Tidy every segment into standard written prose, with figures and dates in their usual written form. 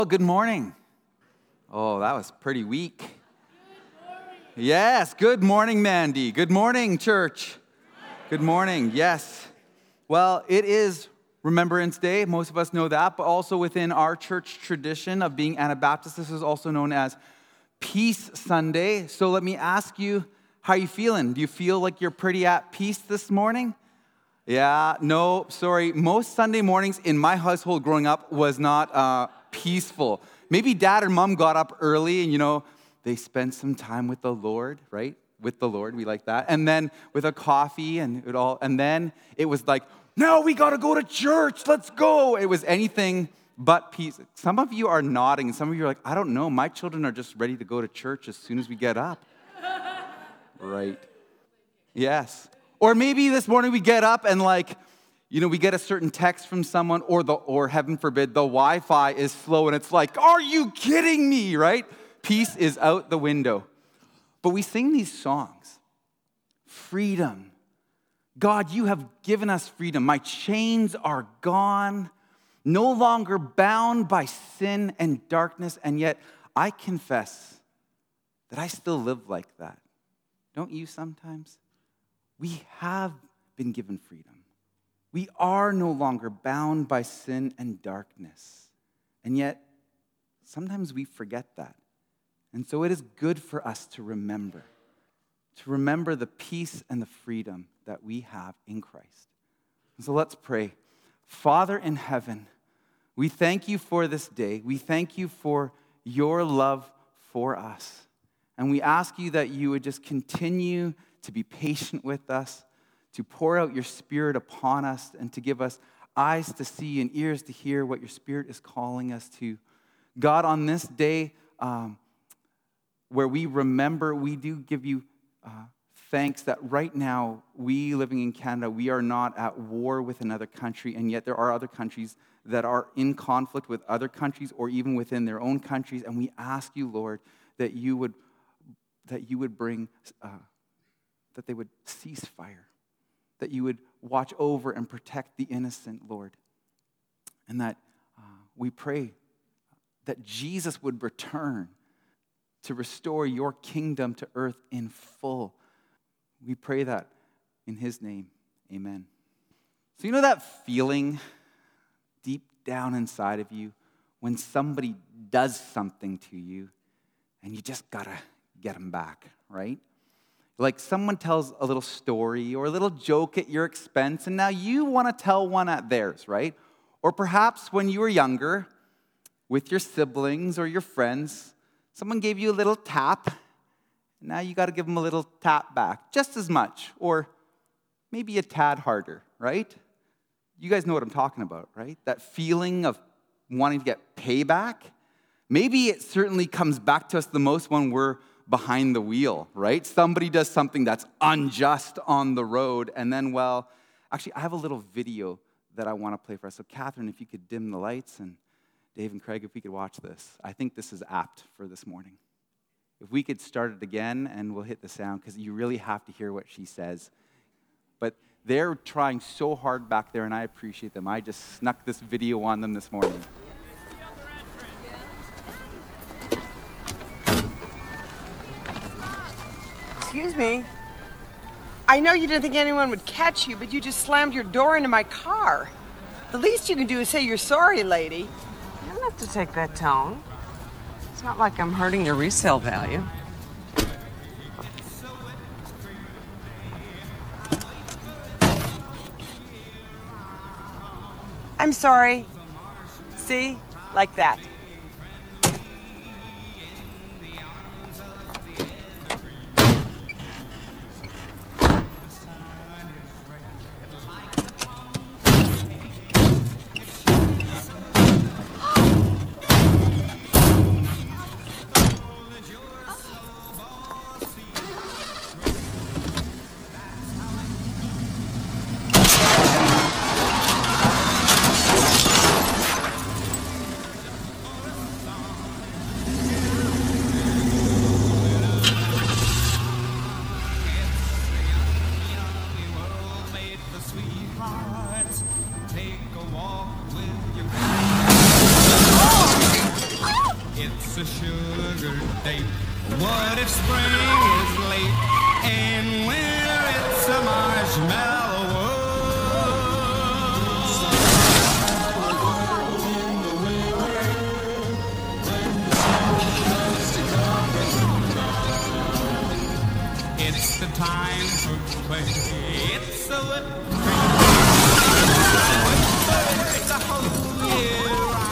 Well, good morning. Oh, that was pretty weak. Yes, good morning, Mandy. Good morning, church. Good morning, yes. Well, it is Remembrance Day. Most of us know that, but also within our church tradition of being Anabaptist, this is also known as Peace Sunday. So let me ask you, how are you feeling? Do you feel like you're pretty at peace this morning? Yeah, no, sorry. Most Sunday mornings in my household growing up was not peaceful. Maybe dad or mom got up early and, they spent some time with the Lord, right? With the Lord, we like that. And then with a coffee and then it was like, now we got to go to church. Let's go. It was anything but peace. Some of you are nodding. Some of you are like, I don't know. My children are just ready to go to church as soon as we get up. Right. Yes. Or maybe this morning we get up and we get a certain text from someone or heaven forbid, the Wi-Fi is slow and it's like, are you kidding me, right? Peace is out the window. But we sing these songs. Freedom. God, you have given us freedom. My chains are gone, no longer bound by sin and darkness, and yet I confess that I still live like that. Don't you sometimes? We have been given freedom. We are no longer bound by sin and darkness. And yet, sometimes we forget that. And so it is good for us to remember the peace and the freedom that we have in Christ. And so let's pray. Father in heaven, we thank you for this day. We thank you for your love for us. And we ask you that you would just continue to be patient with us, to pour out your Spirit upon us, and to give us eyes to see and ears to hear what your Spirit is calling us to. God, on this day where we remember, we do give you thanks that right now, we living in Canada, we are not at war with another country, and yet there are other countries that are in conflict with other countries or even within their own countries, and we ask you, Lord, that you would bring, that they would cease fire, that you would watch over and protect the innocent, Lord, and that we pray that Jesus would return to restore your kingdom to earth in full. We pray that in his name, amen. So you know that feeling deep down inside of you when somebody does something to you and you just gotta get them back, right? Like someone tells a little story or a little joke at your expense, and now you want to tell one at theirs, right? Or perhaps when you were younger, with your siblings or your friends, someone gave you a little tap, and now you got to give them a little tap back, just as much, or maybe a tad harder, right? You guys know what I'm talking about, right? That feeling of wanting to get payback. Maybe it certainly comes back to us the most when we're behind the wheel, right? Somebody does something that's unjust on the road, and then, actually, I have a little video that I want to play for us. So, Catherine, if you could dim the lights, and Dave and Craig, if we could watch this. I think this is apt for this morning. If we could start it again, and we'll hit the sound, because you really have to hear what she says. But they're trying so hard back there, and I appreciate them. I just snuck this video on them this morning. Excuse me. I know you didn't think anyone would catch you, but you just slammed your door into my car. The least you can do is say you're sorry, lady. You don't have to take that tone. It's not like I'm hurting your resale value. I'm sorry. See? Like that. a sugar date? What if spring is late and winter it's a marshmallow world? It's the time for play. It's a whip it's a whole year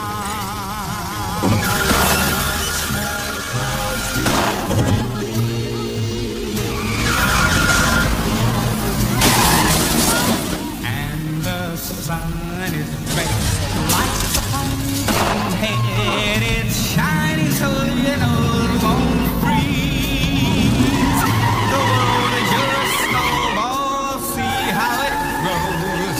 and the sun is baked like a pumpkin head. It's shiny so you know it won't freeze. The world is your snowball, see how it grows.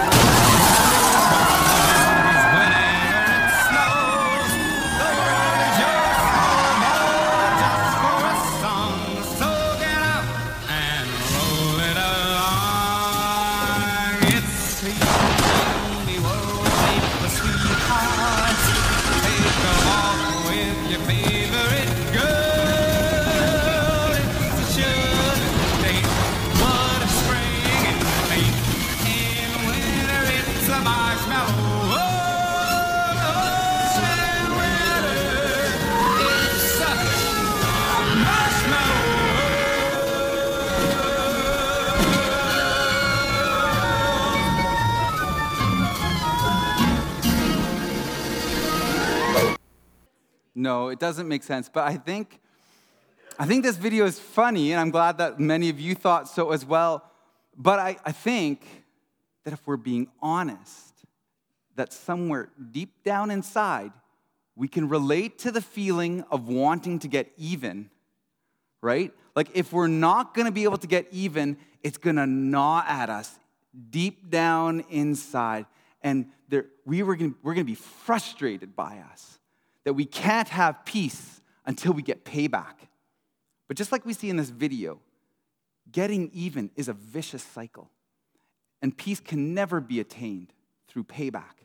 Whenever it snows, the world is your snowball just for a song. So get up and roll it along. It's the only world made for sweethearts. Take a walk with your favorite girl. It's a sugar date. What if spring is late and winter it's a marshmallow world? And winter it's a marshmallow No, it doesn't make sense. But I think this video is funny, and I'm glad that many of you thought so as well. But I think that if we're being honest, that somewhere deep down inside, we can relate to the feeling of wanting to get even, right? Like if we're not going to be able to get even, it's going to gnaw at us deep down inside. And we're going to be frustrated by us, that we can't have peace until we get payback. But just like we see in this video, getting even is a vicious cycle. And peace can never be attained through payback.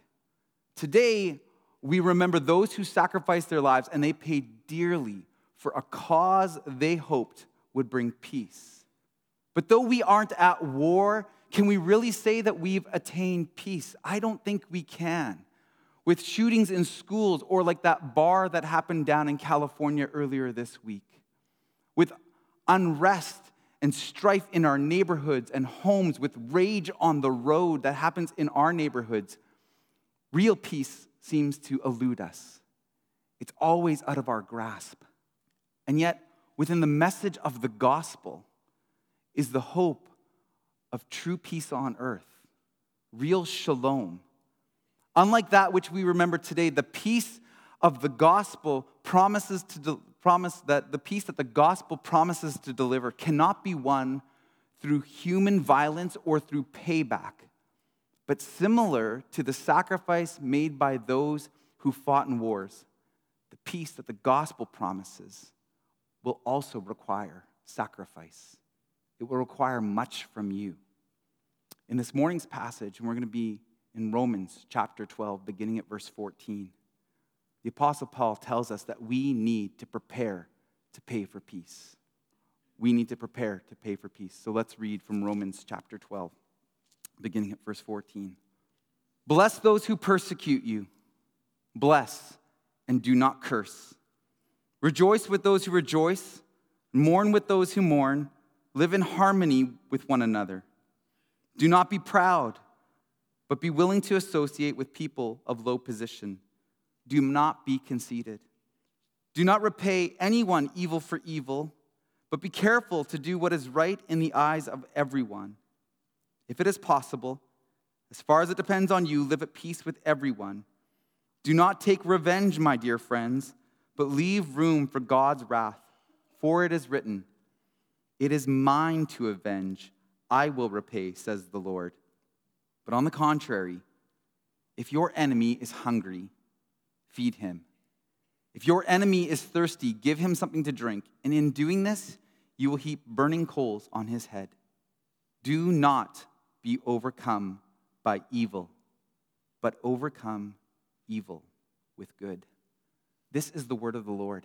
Today, we remember those who sacrificed their lives and they paid dearly for a cause they hoped would bring peace. But though we aren't at war, can we really say that we've attained peace? I don't think we can. With shootings in schools, or like that bar that happened down in California earlier this week. With unrest and strife in our neighborhoods and homes, with rage on the road that happens in our neighborhoods, real peace seems to elude us. It's always out of our grasp. And yet, within the message of the gospel is the hope of true peace on earth, real shalom. Unlike that which we remember today, the peace of the gospel promise that the peace that the gospel promises to deliver cannot be won through human violence or through payback, but similar to the sacrifice made by those who fought in wars, the peace that the gospel promises will also require sacrifice. It will require much from you. In this morning's passage, and we're going to be in Romans chapter 12, beginning at verse 14, the Apostle Paul tells us that we need to prepare to pay for peace. We need to prepare to pay for peace. So let's read from Romans chapter 12, beginning at verse 14. Bless those who persecute you. Bless and do not curse. Rejoice with those who rejoice. Mourn with those who mourn. Live in harmony with one another. Do not be proud, but be willing to associate with people of low position. Do not be conceited. Do not repay anyone evil for evil, but be careful to do what is right in the eyes of everyone. If it is possible, as far as it depends on you, live at peace with everyone. Do not take revenge, my dear friends, but leave room for God's wrath. For it is written, "It is mine to avenge. I will repay," says the Lord. But on the contrary, if your enemy is hungry, feed him. If your enemy is thirsty, give him something to drink. And in doing this, you will heap burning coals on his head. Do not be overcome by evil, but overcome evil with good. This is the word of the Lord.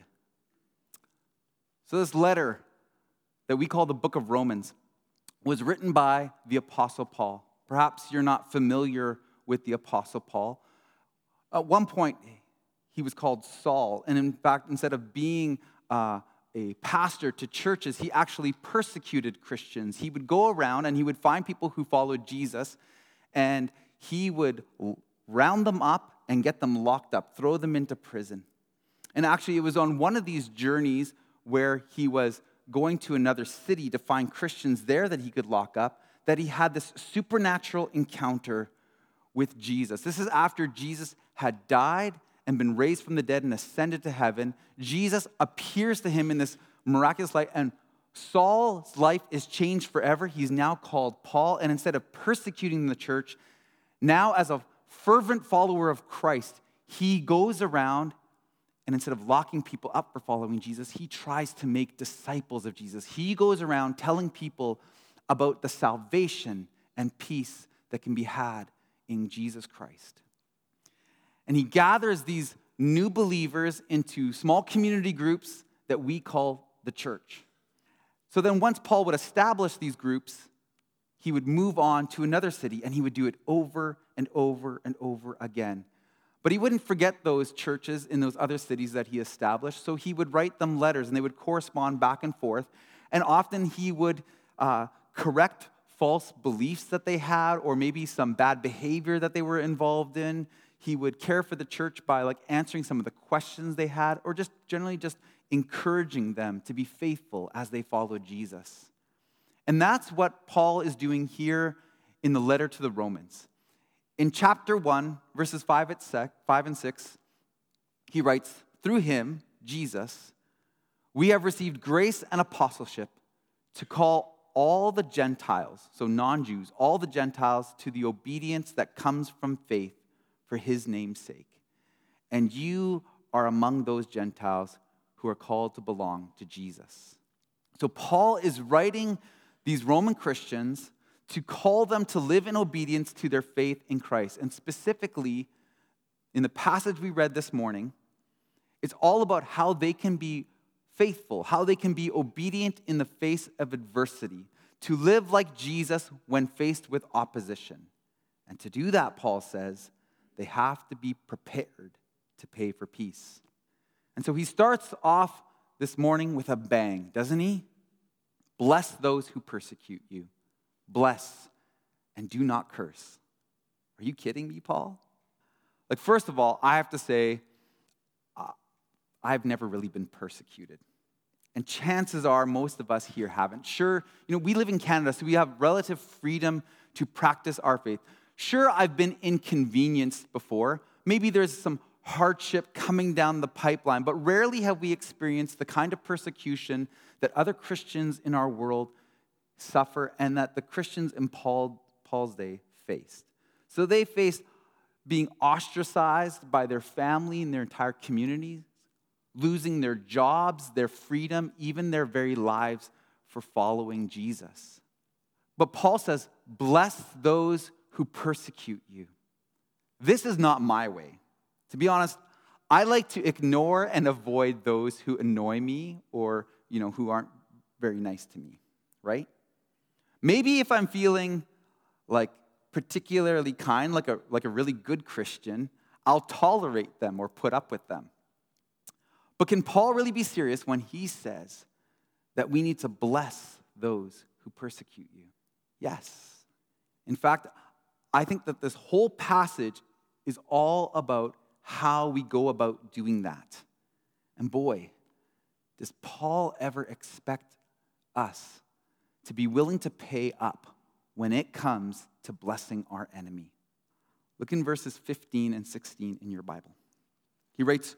So this letter that we call the book of Romans was written by the Apostle Paul. Perhaps you're not familiar with the Apostle Paul. At one point, he was called Saul. And in fact, instead of being a pastor to churches, he actually persecuted Christians. He would go around and he would find people who followed Jesus, and he would round them up and get them locked up, throw them into prison. And actually, it was on one of these journeys where he was going to another city to find Christians there that he could lock up, that he had this supernatural encounter with Jesus. This is after Jesus had died and been raised from the dead and ascended to heaven. Jesus appears to him in this miraculous light, and Saul's life is changed forever. He's now called Paul, and instead of persecuting the church, now as a fervent follower of Christ, he goes around, and instead of locking people up for following Jesus, he tries to make disciples of Jesus. He goes around telling people about the salvation and peace that can be had in Jesus Christ. And he gathers these new believers into small community groups that we call the church. So then once Paul would establish these groups, he would move on to another city, and he would do it over and over and over again. But he wouldn't forget those churches in those other cities that he established, so he would write them letters, and they would correspond back and forth. And often he would correct false beliefs that they had, or maybe some bad behavior that they were involved in. He would care for the church by answering some of the questions they had, or just generally just encouraging them to be faithful as they followed Jesus. And that's what Paul is doing here in the letter to the Romans. In chapter 1, verses 5 and 6, he writes, "Through him, Jesus, we have received grace and apostleship to call all the Gentiles," so non-Jews, all the Gentiles to the obedience that comes from faith for his name's sake. And you are among those Gentiles who are called to belong to Jesus. So Paul is writing these Roman Christians to call them to live in obedience to their faith in Christ. And specifically, in the passage we read this morning, it's all about how they can be faithful, how they can be obedient in the face of adversity, to live like Jesus when faced with opposition. And to do that, Paul says, they have to be prepared to pay for peace. And so he starts off this morning with a bang, doesn't he? Bless those who persecute you. Bless and do not curse. Are you kidding me, Paul? First of all, I have to say, I've never really been persecuted. And chances are most of us here haven't. Sure, we live in Canada, so we have relative freedom to practice our faith. Sure, I've been inconvenienced before. Maybe there's some hardship coming down the pipeline, but rarely have we experienced the kind of persecution that other Christians in our world suffer and that the Christians in Paul's day faced. So they faced being ostracized by their family and their entire community, losing their jobs, their freedom, even their very lives for following Jesus. But Paul says, bless those who persecute you. This is not my way. To be honest, I like to ignore and avoid those who annoy me or, who aren't very nice to me, right? Maybe if I'm feeling particularly kind, like a really good Christian, I'll tolerate them or put up with them. But can Paul really be serious when he says that we need to bless those who persecute you? Yes. In fact, I think that this whole passage is all about how we go about doing that. And boy, does Paul ever expect us to be willing to pay up when it comes to blessing our enemy. Look in verses 15 and 16 in your Bible. He writes,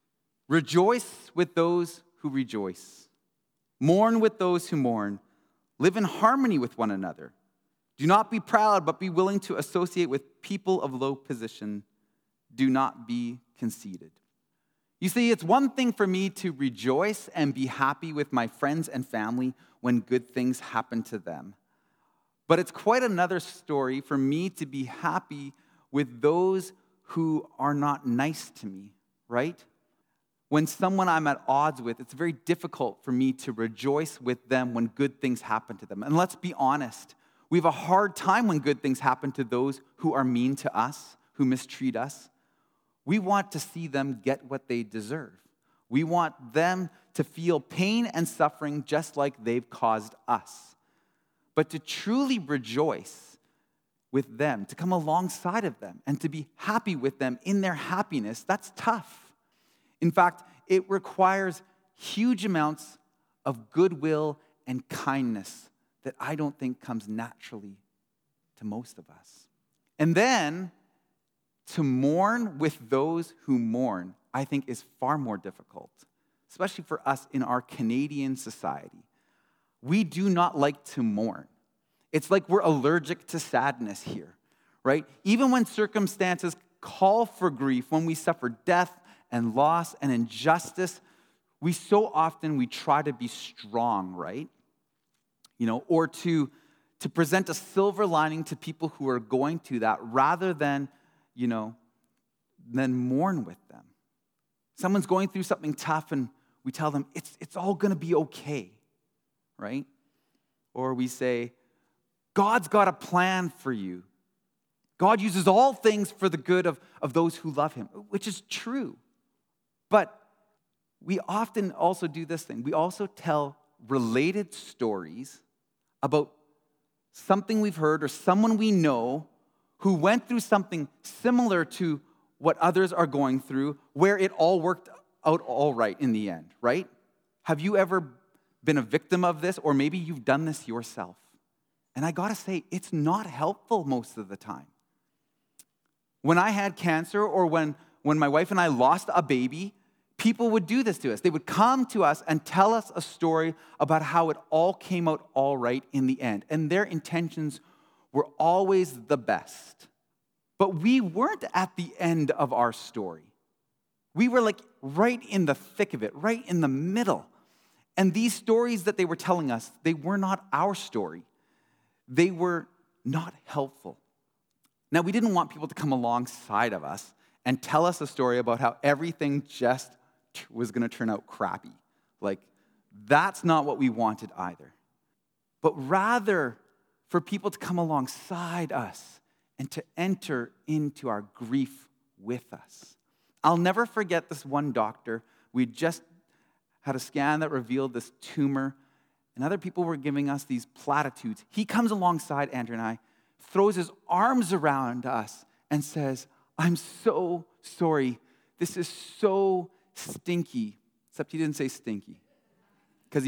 "Rejoice with those who rejoice. Mourn with those who mourn. Live in harmony with one another. Do not be proud, but be willing to associate with people of low position. Do not be conceited." You see, it's one thing for me to rejoice and be happy with my friends and family when good things happen to them. But it's quite another story for me to be happy with those who are not nice to me, right? when someone I'm at odds with, it's very difficult for me to rejoice with them when good things happen to them. And let's be honest, we have a hard time when good things happen to those who are mean to us, who mistreat us. We want to see them get what they deserve. We want them to feel pain and suffering just like they've caused us. But to truly rejoice with them, to come alongside of them, and to be happy with them in their happiness, that's tough. In fact, it requires huge amounts of goodwill and kindness that I don't think comes naturally to most of us. And then, to mourn with those who mourn, I think is far more difficult, especially for us in our Canadian society. We do not like to mourn. It's like we're allergic to sadness here, right? Even when circumstances call for grief, when we suffer death and loss and injustice, we try to be strong, right? Or to present a silver lining to people who are going through that rather than mourn with them. Someone's going through something tough and we tell them, it's all going to be okay, right? Or we say, God's got a plan for you. God uses all things for the good of those who love him, which is true. But we often also do this thing. We also tell related stories about something we've heard or someone we know who went through something similar to what others are going through, where it all worked out all right in the end, right? Have you ever been a victim of this, or maybe you've done this yourself? And I gotta say, it's not helpful most of the time. When I had cancer, or when my wife and I lost a baby, people would do this to us. They would come to us and tell us a story about how it all came out all right in the end. And their intentions were always the best. But we weren't at the end of our story. We were like right in the thick of it, right in the middle. And these stories that they were telling us, they were not our story. They were not helpful. Now, we didn't want people to come alongside of us and tell us a story about how everything just was going to turn out crappy. Like, that's not what we wanted either. But rather, for people to come alongside us and to enter into our grief with us. I'll never forget this one doctor. We just had a scan that revealed this tumor, and other people were giving us these platitudes. He comes alongside Andrew and I, throws his arms around us, and says, I'm so sorry. This is so stinky. Except he didn't say stinky, because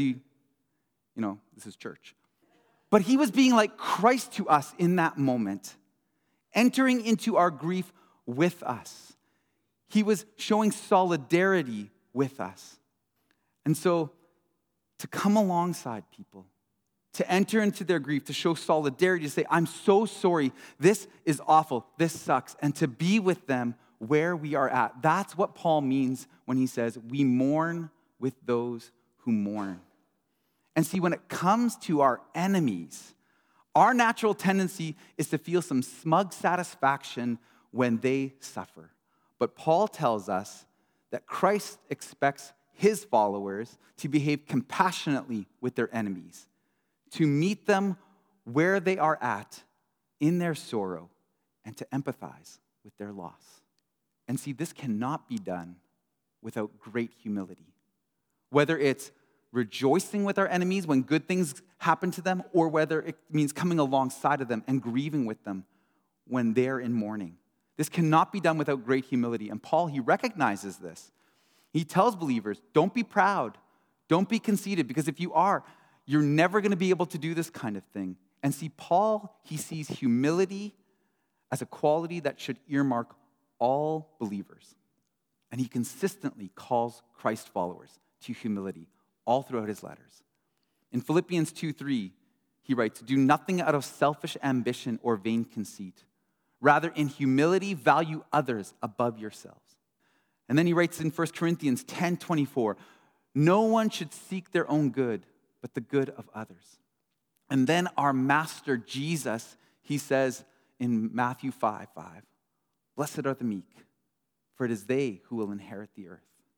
this is church. But he was being like Christ to us in that moment, entering into our grief with us. He was showing solidarity with us. And so, to come alongside people, to enter into their grief, to show solidarity, to say, I'm so sorry, this is awful, this sucks, and to be with them where we are at. That's what Paul means when he says, we mourn with those who mourn. And see, when it comes to our enemies, our natural tendency is to feel some smug satisfaction when they suffer. But Paul tells us that Christ expects his followers to behave compassionately with their enemies, to meet them where they are at in their sorrow, and to empathize with their loss. And see, this cannot be done without great humility. Whether it's rejoicing with our enemies when good things happen to them, or whether it means coming alongside of them and grieving with them when they're in mourning. This cannot be done without great humility. And Paul, he recognizes this. He tells believers, don't be proud, don't be conceited, because if you are, you're never going to be able to do this kind of thing. And see, Paul, he sees humility as a quality that should earmark all believers. And he consistently calls Christ followers to humility all throughout his letters. In Philippians 2:3, he writes, do nothing out of selfish ambition or vain conceit. Rather, in humility, value others above yourselves. And then he writes in 1 Corinthians 10:24, no one should seek their own good, but the good of others. And then our master Jesus, he says in Matthew 5:5, blessed are the meek, for it is they who will inherit the earth.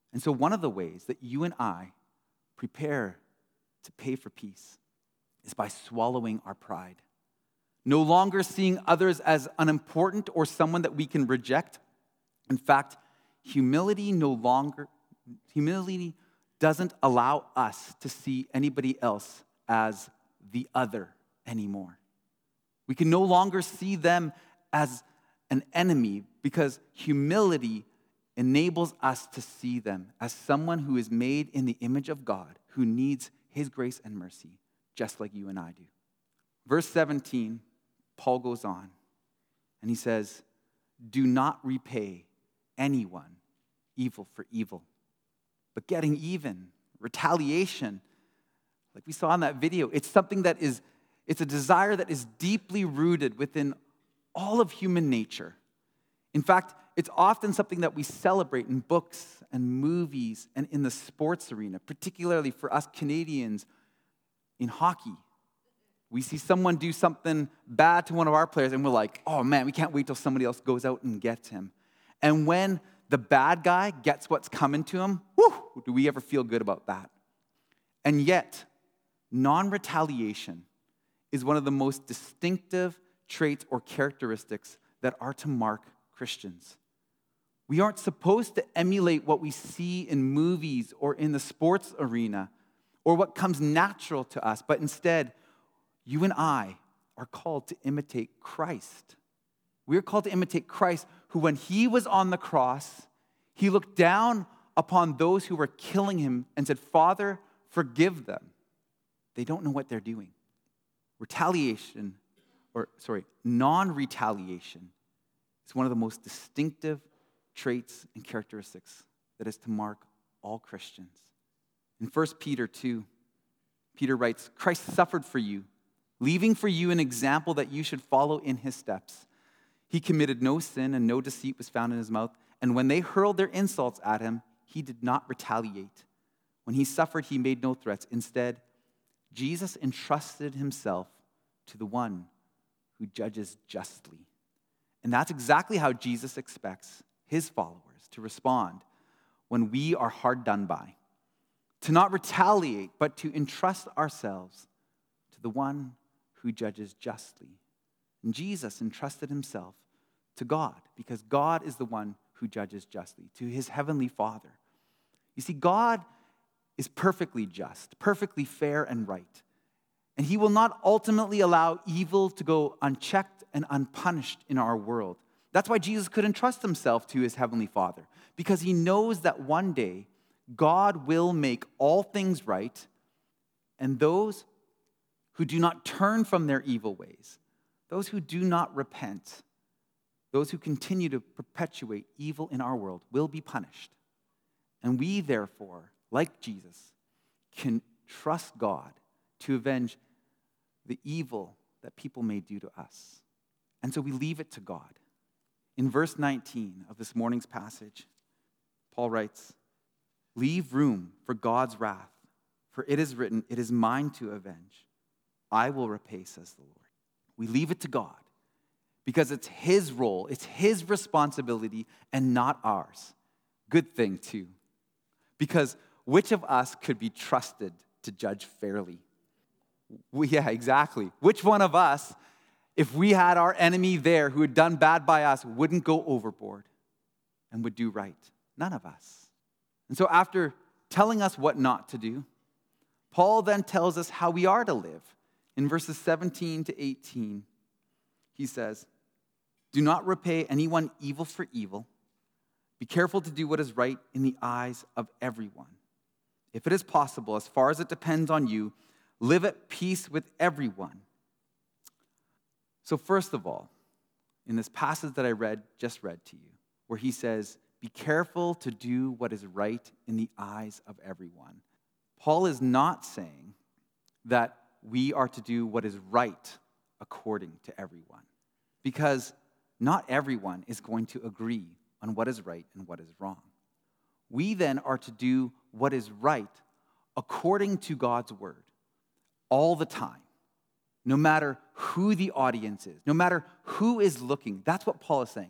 And so one of the ways that you and I prepare to pay for peace is by swallowing our pride. No longer seeing others as unimportant or someone that we can reject. In fact, humility doesn't allow us to see anybody else as the other anymore. We can no longer see them as an enemy because humility enables us to see them as someone who is made in the image of God, who needs his grace and mercy, just like you and I do. Verse 17, Paul goes on, and he says, do not repay anyone evil for evil, but getting even, retaliation, like we saw in that video, it's something that it's a desire that is deeply rooted within all of human nature. In fact, it's often something that we celebrate in books and movies and in the sports arena, particularly for us Canadians in hockey. We see someone do something bad to one of our players and we're like, oh man, we can't wait till somebody else goes out and gets him. And when the bad guy gets what's coming to him, do we ever feel good about that? And yet, non-retaliation is one of the most distinctive traits or characteristics that are to mark Christians. We aren't supposed to emulate what we see in movies or in the sports arena or what comes natural to us, but instead, you and I are called to imitate Christ. We're called to imitate Christ, who when he was on the cross, he looked down upon those who were killing him and said, Father, forgive them. They don't know what they're doing. Non-retaliation is one of the most distinctive traits and characteristics that is to mark all Christians. In 1 Peter 2, Peter writes, Christ suffered for you, leaving for you an example that you should follow in his steps. He committed no sin and no deceit was found in his mouth. And when they hurled their insults at him, he did not retaliate. When he suffered, he made no threats. Instead, Jesus entrusted himself to the one who judges justly. And that's exactly how Jesus expects his followers to respond when we are hard done by. To not retaliate, but to entrust ourselves to the one who judges justly. And Jesus entrusted himself to God because God is the one who judges justly, to his heavenly Father. You see, God is perfectly just, perfectly fair and right. And he will not ultimately allow evil to go unchecked and unpunished in our world. That's why Jesus could entrust himself to his heavenly Father, because he knows that one day God will make all things right, and those who do not turn from their evil ways, those who do not repent, those who continue to perpetuate evil in our world will be punished. And we, therefore, like Jesus, can trust God to avenge the evil that people may do to us. And so we leave it to God. In verse 19 of this morning's passage, Paul writes, leave room for God's wrath, for it is written, it is mine to avenge. I will repay, says the Lord. We leave it to God because it's his role, it's his responsibility, and not ours. Good thing, too. Because which of us could be trusted to judge fairly? Yeah, exactly. Which one of us, if we had our enemy there who had done bad by us, wouldn't go overboard and would do right? None of us. And so after telling us what not to do, Paul then tells us how we are to live. In verses 17 to 18, he says, do not repay anyone evil for evil. Be careful to do what is right in the eyes of everyone. If it is possible, as far as it depends on you, live at peace with everyone. So first of all, in this passage that I just read to you, where he says, be careful to do what is right in the eyes of everyone. Paul is not saying that we are to do what is right according to everyone, because not everyone is going to agree on what is right and what is wrong. We then are to do what is right according to God's word all the time, no matter who the audience is, no matter who is looking. That's what Paul is saying.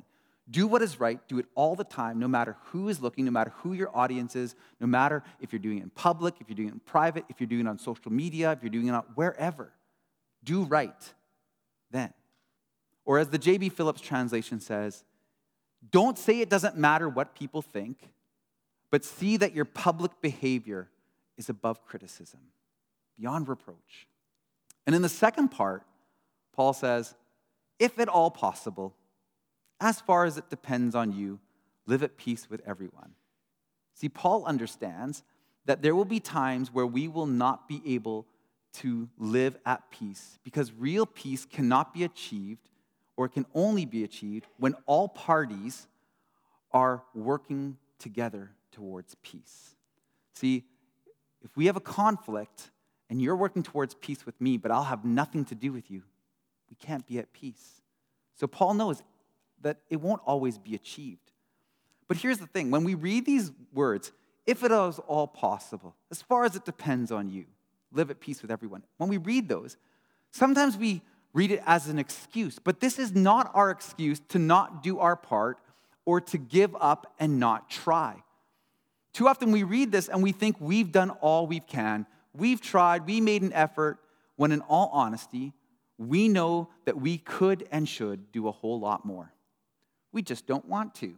Do what is right. Do it all the time, no matter who is looking, no matter who your audience is, no matter if you're doing it in public, if you're doing it in private, if you're doing it on social media, if you're doing it on wherever. Do right then. Or as the J.B. Phillips translation says, don't say it doesn't matter what people think, but see that your public behavior is above criticism, beyond reproach. And in the second part, Paul says, if at all possible, as far as it depends on you, live at peace with everyone. See, Paul understands that there will be times where we will not be able to live at peace because real peace cannot be achieved, or it can only be achieved when all parties are working together towards peace. See, if we have a conflict and you're working towards peace with me, but I'll have nothing to do with you, we can't be at peace. So Paul knows that it won't always be achieved. But here's the thing. When we read these words, if it is all possible, as far as it depends on you, live at peace with everyone. When we read those, sometimes we read it as an excuse. But this is not our excuse to not do our part or to give up and not try. Too often we read this and we think we've done all we can. We've tried, we made an effort, when in all honesty, we know that we could and should do a whole lot more. We just don't want to.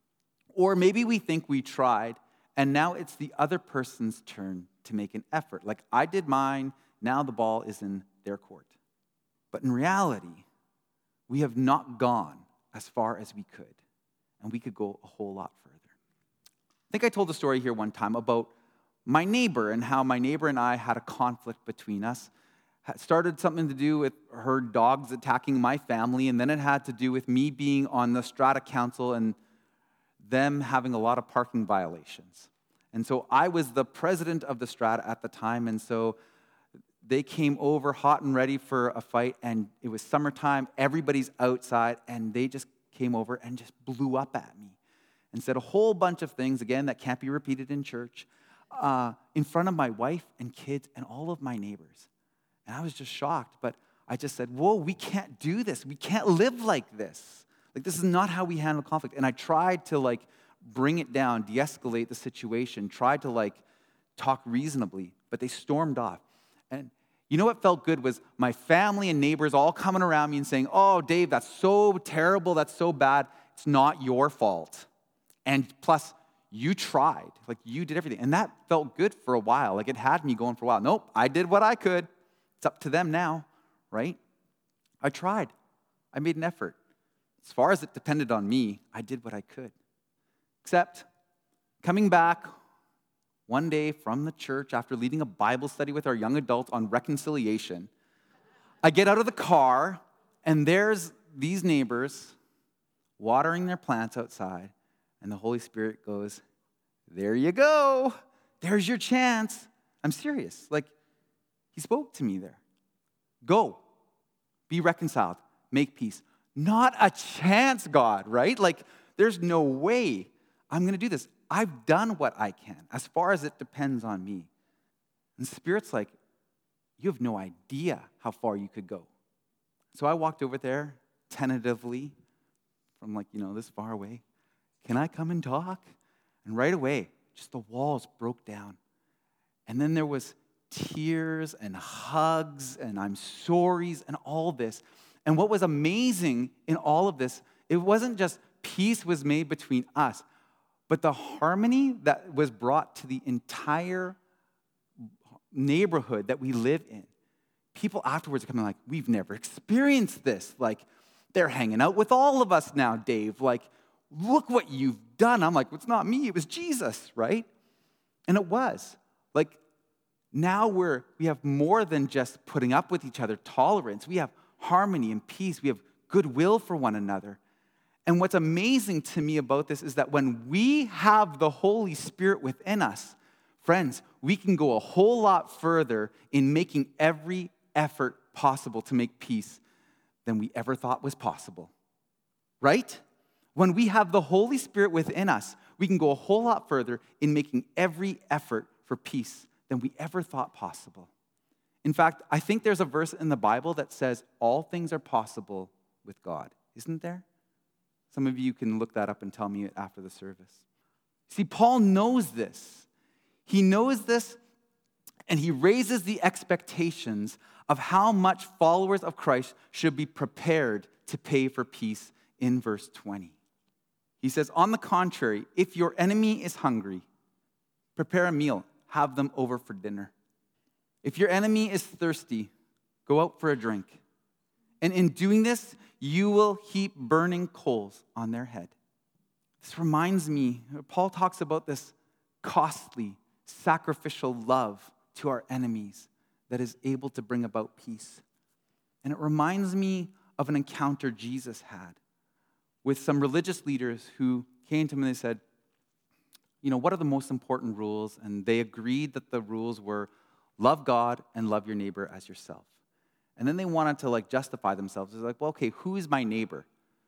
Or maybe we think we tried, and now it's the other person's turn to make an effort. Like, I did mine, now the ball is in their court. But in reality, we have not gone as far as we could, and we could go a whole lot further. I think I told a story here one time about my neighbor and how my neighbor and I had a conflict between us. It started something to do with her dogs attacking my family, and then it had to do with me being on the Strata Council and them having a lot of parking violations. And so I was the president of the Strata at the time, and so they came over hot and ready for a fight, and it was summertime, everybody's outside, and they just came over and just blew up at me and said a whole bunch of things, again, that can't be repeated in church, in front of my wife and kids and all of my neighbors. And I was just shocked, but I just said, whoa, we can't do this. We can't live like this. Like, this is not how we handle conflict. And I tried to, bring it down, de-escalate the situation, tried to, talk reasonably, but they stormed off. And you know what felt good was my family and neighbors all coming around me and saying, oh, Dave, that's so terrible, that's so bad. It's not your fault. And plus, you tried. You did everything. And that felt good for a while. It had me going for a while. Nope, I did what I could. It's up to them now, right? I tried. I made an effort. As far as it depended on me, I did what I could. Except coming back one day from the church after leading a Bible study with our young adults on reconciliation, I get out of the car, and there's these neighbors watering their plants outside, and the Holy Spirit goes, there you go. There's your chance. I'm serious. He spoke to me there. Go. Be reconciled. Make peace. Not a chance, God, right? There's no way I'm going to do this. I've done what I can as far as it depends on me. And the Spirit's like, you have no idea how far you could go. So I walked over there tentatively from this far away. Can I come and talk? And right away, just the walls broke down. And then there was tears and hugs and I'm sorries and all this. And what was amazing in all of this, it wasn't just peace was made between us, but the harmony that was brought to the entire neighborhood that we live in. People afterwards are coming we've never experienced this. They're hanging out with all of us now, Dave. Look what you've done. I'm it's not me, it was Jesus, right? And it was. Now we have more than just putting up with each other, tolerance. We have harmony and peace. We have goodwill for one another. And what's amazing to me about this is that when we have the Holy Spirit within us, friends, we can go a whole lot further in making every effort possible to make peace than we ever thought was possible. Right? When we have the Holy Spirit within us, we can go a whole lot further in making every effort for peace than we ever thought possible. In fact, I think there's a verse in the Bible that says all things are possible with God. Isn't there? Some of you can look that up and tell me after the service. See, Paul knows this. He knows this, and he raises the expectations of how much followers of Christ should be prepared to pay for peace in verse 20. He says, on the contrary, if your enemy is hungry, prepare a meal, have them over for dinner. If your enemy is thirsty, go out for a drink. And in doing this, you will heap burning coals on their head. This reminds me, Paul talks about this costly, sacrificial love to our enemies that is able to bring about peace. And it reminds me of an encounter Jesus had with some religious leaders who came to him and they said, what are the most important rules? And they agreed that the rules were love God and love your neighbor as yourself. And then they wanted to justify themselves. They're like, well, okay, who is my neighbor?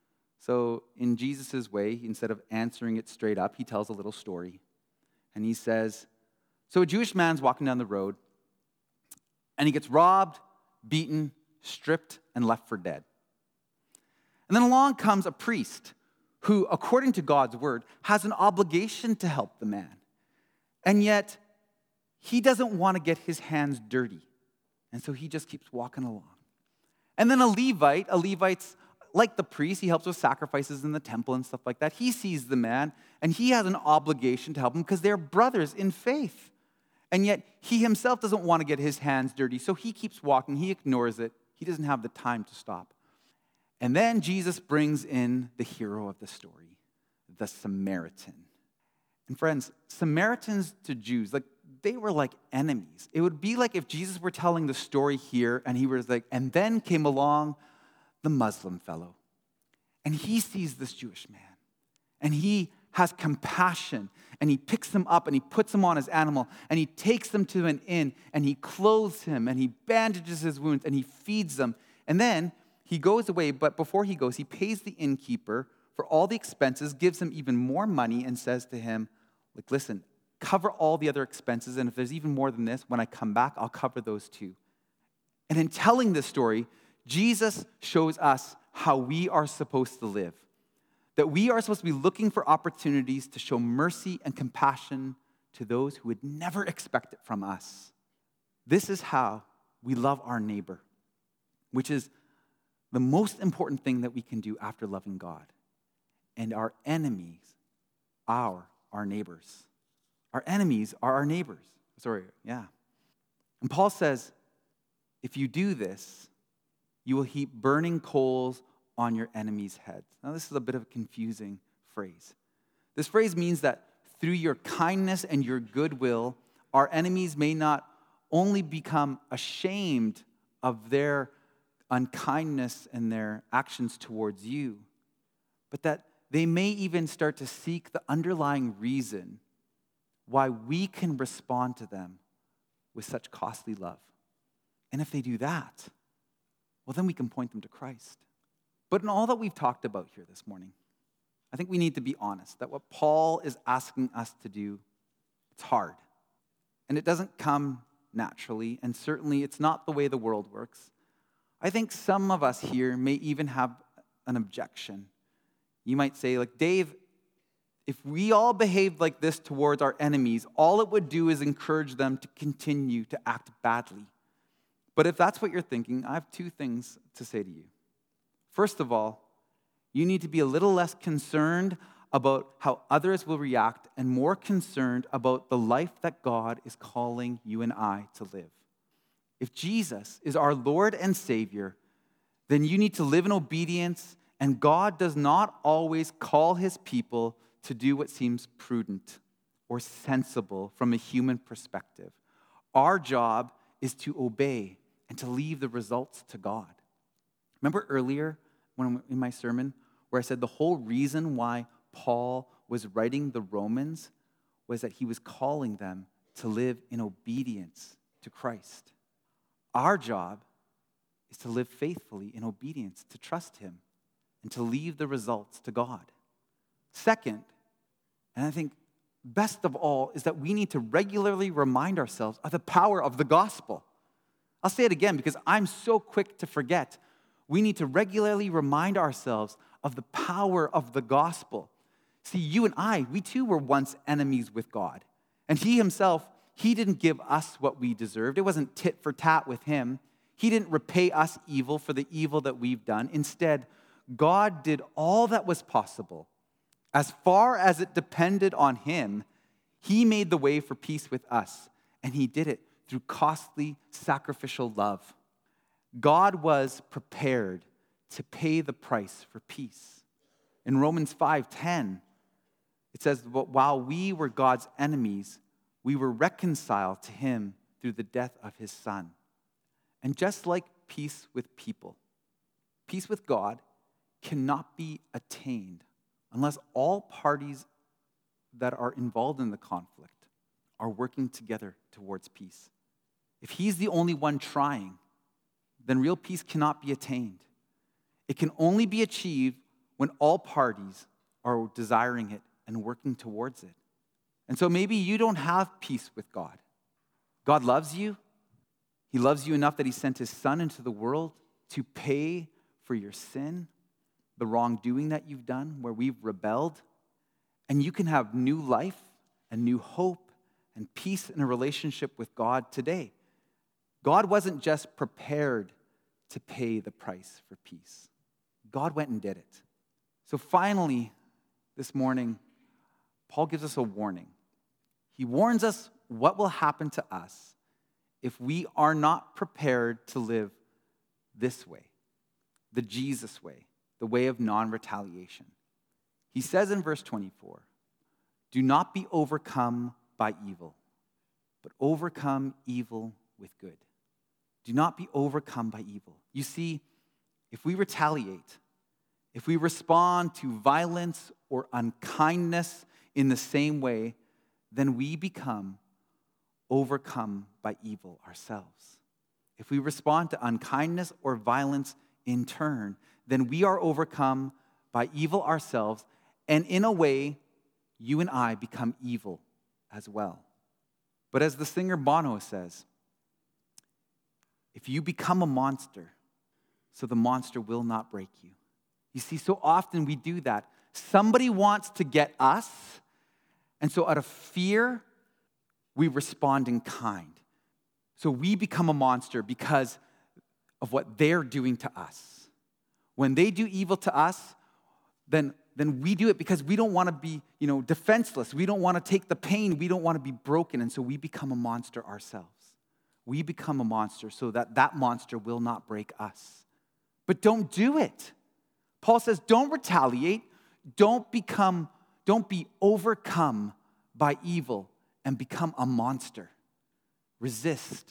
So in Jesus' way, instead of answering it straight up, he tells a little story. And he says, so a Jewish man's walking down the road, and he gets robbed, beaten, stripped, and left for dead. And then along comes a priest who, according to God's word, has an obligation to help the man. And yet, he doesn't want to get his hands dirty. And so he just keeps walking along. And then a Levite's like the priest, he helps with sacrifices in the temple and stuff like that. He sees the man, and he has an obligation to help him because they're brothers in faith. And yet, he himself doesn't want to get his hands dirty, so he keeps walking. He ignores it. He doesn't have the time to stop. And then Jesus brings in the hero of the story, the Samaritan. And friends, Samaritans to Jews, they were like enemies. It would be like if Jesus were telling the story here, and he was like, and then came along the Muslim fellow. And he sees this Jewish man. And he has compassion. And he picks him up and he puts him on his animal. And he takes him to an inn. And he clothes him. And he bandages his wounds. And he feeds them. And then he goes away. But before he goes, he pays the innkeeper for all the expenses, gives him even more money, and says to him, listen, cover all the other expenses. And if there's even more than this, when I come back, I'll cover those too. And in telling this story, Jesus shows us how we are supposed to live. That we are supposed to be looking for opportunities to show mercy and compassion to those who would never expect it from us. This is how we love our neighbor, which is the most important thing that we can do after loving God. And our enemies are our neighbors. Our enemies are our neighbors. And Paul says, if you do this, you will heap burning coals on your enemies' heads. Now, this is a bit of a confusing phrase. This phrase means that through your kindness and your goodwill, our enemies may not only become ashamed of their unkindness and their actions towards you, but that they may even start to seek the underlying reason why we can respond to them with such costly love. And if they do that, well, then we can point them to Christ. But in all that we've talked about here this morning, I think we need to be honest that what Paul is asking us to do, it's hard. And it doesn't come naturally, and certainly it's not the way the world works. I think some of us here may even have an objection. You might say, Dave, if we all behaved like this towards our enemies, all it would do is encourage them to continue to act badly. But if that's what you're thinking, I have two things to say to you. First of all, you need to be a little less concerned about how others will react and more concerned about the life that God is calling you and I to live. If Jesus is our Lord and Savior, then you need to live in obedience, and God does not always call his people to do what seems prudent or sensible from a human perspective. Our job is to obey and to leave the results to God. Remember earlier in my sermon where I said the whole reason why Paul was writing the Romans was that he was calling them to live in obedience to Christ. Our job is to live faithfully in obedience, to trust him, and to leave the results to God. Second, and I think best of all, is that we need to regularly remind ourselves of the power of the gospel. I'll say it again because I'm so quick to forget. We need to regularly remind ourselves of the power of the gospel. See, you and I, we too were once enemies with God. And he himself, he didn't give us what we deserved. It wasn't tit for tat with him. He didn't repay us evil for the evil that we've done. Instead, God did all that was possible. As far as it depended on him, he made the way for peace with us. And he did it through costly sacrificial love. God was prepared to pay the price for peace. In Romans 5:10, it says, "But while we were God's enemies, we were reconciled to him through the death of his Son." And just like peace with people, peace with God cannot be attained unless all parties that are involved in the conflict are working together towards peace. If he's the only one trying, then real peace cannot be attained. It can only be achieved when all parties are desiring it and working towards it. And so maybe you don't have peace with God. God loves you. He loves you enough that he sent his Son into the world to pay for your sin, the wrongdoing that you've done, where we've rebelled. And you can have new life and new hope and peace in a relationship with God today. God wasn't just prepared to pay the price for peace. God went and did it. So finally, this morning, Paul gives us a warning. He warns us what will happen to us if we are not prepared to live this way, the Jesus way, the way of non-retaliation. He says in verse 24, "Do not be overcome by evil, but overcome evil with good." Do not be overcome by evil. You see, if we retaliate, if we respond to violence or unkindness in the same way, then we become overcome by evil ourselves. If we respond to unkindness or violence in turn, then we are overcome by evil ourselves, and in a way, you and I become evil as well. But as the singer Bono says, if you become a monster, so the monster will not break you. You see, so often we do that. Somebody wants to get us, and so out of fear, we respond in kind. So we become a monster because of what they're doing to us. When they do evil to us, then we do it because we don't want to be, defenseless. We don't want to take the pain. We don't want to be broken, and so we become a monster ourselves. We become a monster so that monster will not break us. But don't do it. Paul says, don't retaliate. Don't be overcome by evil and become a monster. Resist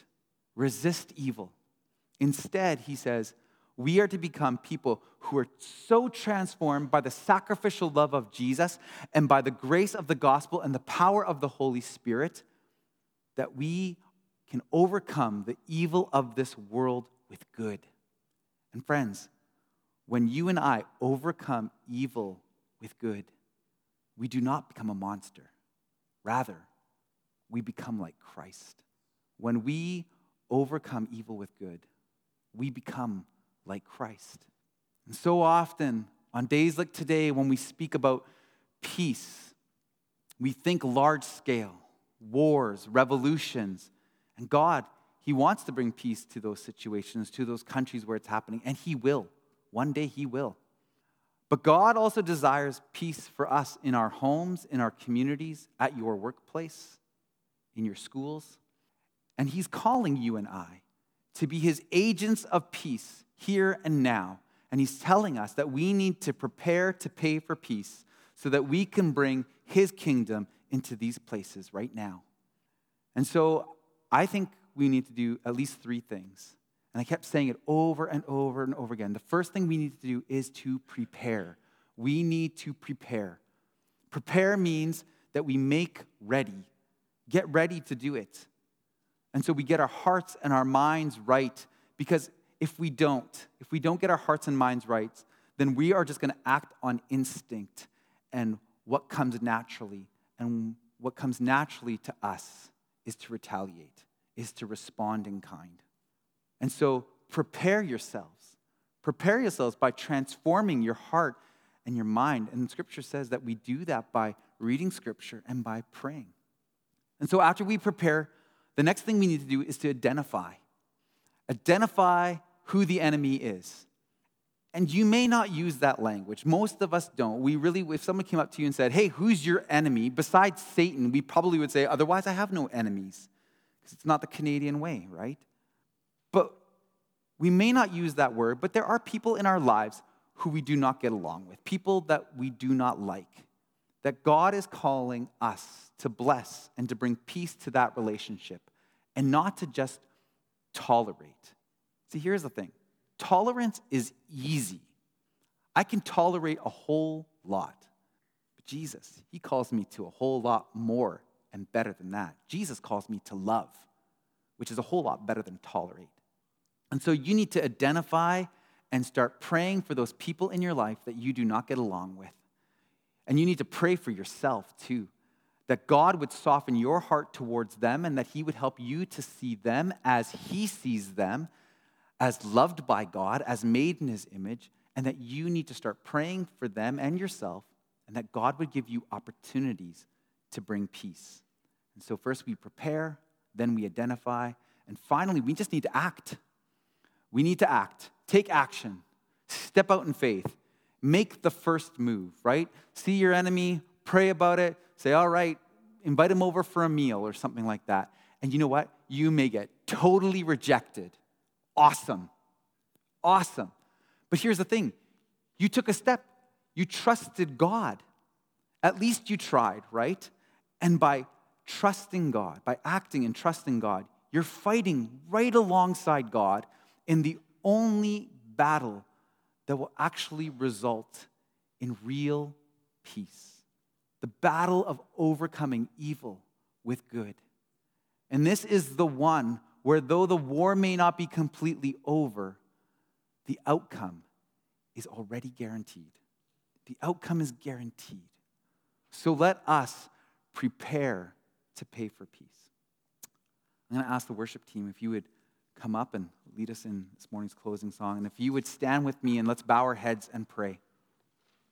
evil. Instead, he says, we are to become people who are so transformed by the sacrificial love of Jesus and by the grace of the gospel and the power of the Holy Spirit that we can overcome the evil of this world with good. And friends, when you and I overcome evil with good, we do not become a monster. Rather, we become like Christ. When we overcome evil with good, we become like Christ. And so often, on days like today, when we speak about peace, we think large scale, wars, revolutions. And God, he wants to bring peace to those situations, to those countries where it's happening, and he will. One day he will. But God also desires peace for us in our homes, in our communities, at your workplace, in your schools. And he's calling you and I to be his agents of peace here and now. And he's telling us that we need to prepare to pay for peace so that we can bring his kingdom into these places right now. And so I think we need to do at least 3 things. And I kept saying it over and over and over again. The first thing we need to do is to prepare. We need to prepare. Prepare means that we make ready. Get ready to do it. And so we get our hearts and our minds right, because if we don't get our hearts and minds right, then we are just going to act on instinct and what comes naturally. And what comes naturally to us is to retaliate, is to respond in kind. And so prepare yourselves. Prepare yourselves by transforming your heart and your mind. And Scripture says that we do that by reading Scripture and by praying. And so after we prepare, the next thing we need to do is to identify. Identify who the enemy is. And you may not use that language. Most of us don't. We really, if someone came up to you and said, hey, who's your enemy? Besides Satan, we probably would say, otherwise I have no enemies. Because it's not the Canadian way, right? But we may not use that word, but there are people in our lives who we do not get along with, people that we do not like, that God is calling us to bless and to bring peace to that relationship and not to just tolerate. See, here's the thing. Tolerance is easy. I can tolerate a whole lot. But Jesus, he calls me to a whole lot more and better than that. Jesus calls me to love, which is a whole lot better than tolerate. And so you need to identify and start praying for those people in your life that you do not get along with. And you need to pray for yourself too, that God would soften your heart towards them and that he would help you to see them as he sees them, as loved by God, as made in his image, and that you need to start praying for them and yourself, and that God would give you opportunities to bring peace. And so first we prepare, then we identify, and finally we just need to act. We need to act. Take action. Step out in faith. Make the first move, right? See your enemy, pray about it, say, all right, invite him over for a meal or something like that. And you know what? You may get totally rejected. Awesome. Awesome. But here's the thing. You took a step. You trusted God. At least you tried, right? And by trusting God, by acting and trusting God, you're fighting right alongside God in the only battle that will actually result in real peace. The battle of overcoming evil with good. And this is the one where though the war may not be completely over, the outcome is already guaranteed. The outcome is guaranteed. So let us prepare to pay for peace. I'm going to ask the worship team if you would come up and lead us in this morning's closing song. And if you would stand with me and let's bow our heads and pray.